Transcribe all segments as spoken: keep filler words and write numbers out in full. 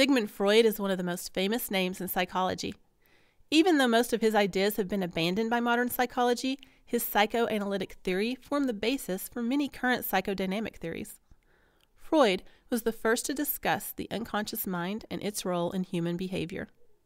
Sigmund Freud is one of the most famous names in psychology. Even though most of his ideas have been abandoned by modern psychology, his psychoanalytic theory formed the basis for many current psychodynamic theories. Freud was the first to discuss the unconscious mind and its role in human behavior.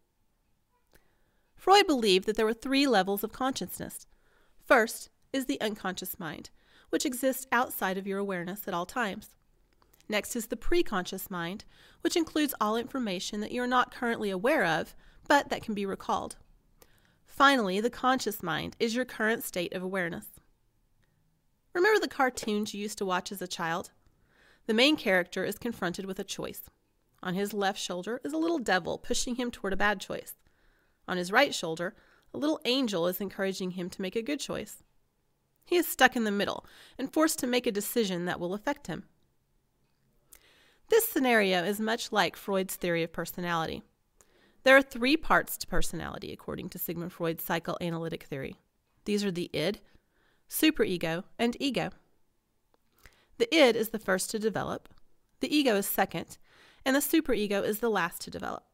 Freud believed that there were three levels of consciousness. First is the unconscious mind, which exists outside of your awareness at all times. Next is the preconscious mind, which includes all information that you are not currently aware of, but that can be recalled. Finally, the conscious mind is your current state of awareness. Remember the cartoons you used to watch as a child? The main character is confronted with a choice. On his left shoulder is a little devil pushing him toward a bad choice. On his right shoulder, a little angel is encouraging him to make a good choice. He is stuck in the middle and forced to make a decision that will affect him. This scenario is much like Freud's theory of personality. There are three parts to personality, according to Sigmund Freud's psychoanalytic theory. These are the id, superego, and ego. The id is the first to develop, the ego is second, and the superego is the last to develop.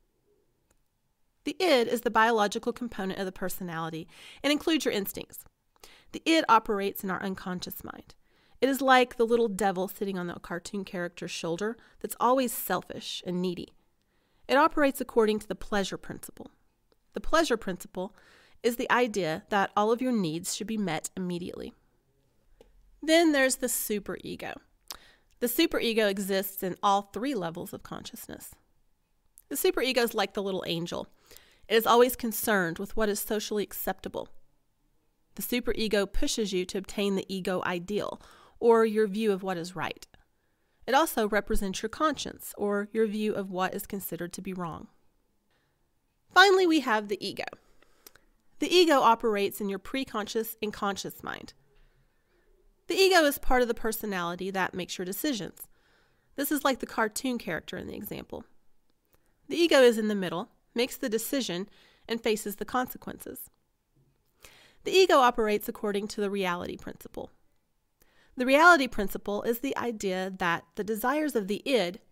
The id is the biological component of the personality and includes your instincts. The id operates in our unconscious mind. It is like the little devil sitting on the cartoon character's shoulder that's always selfish and needy. It operates according to the pleasure principle. The pleasure principle is the idea that all of your needs should be met immediately. Then there's the superego. The superego exists in all three levels of consciousness. The superego is like the little angel. It is always concerned with what is socially acceptable. The superego pushes you to obtain the ego ideal, or your view of what is right. It also represents your conscience, or your view of what is considered to be wrong. Finally, we have the ego. The ego operates in your preconscious and conscious mind. The ego is part of the personality that makes your decisions. This is like the cartoon character in the example. The ego is in the middle, makes the decision, and faces the consequences. The ego operates according to the reality principle. The reality principle is the idea that the desires of the id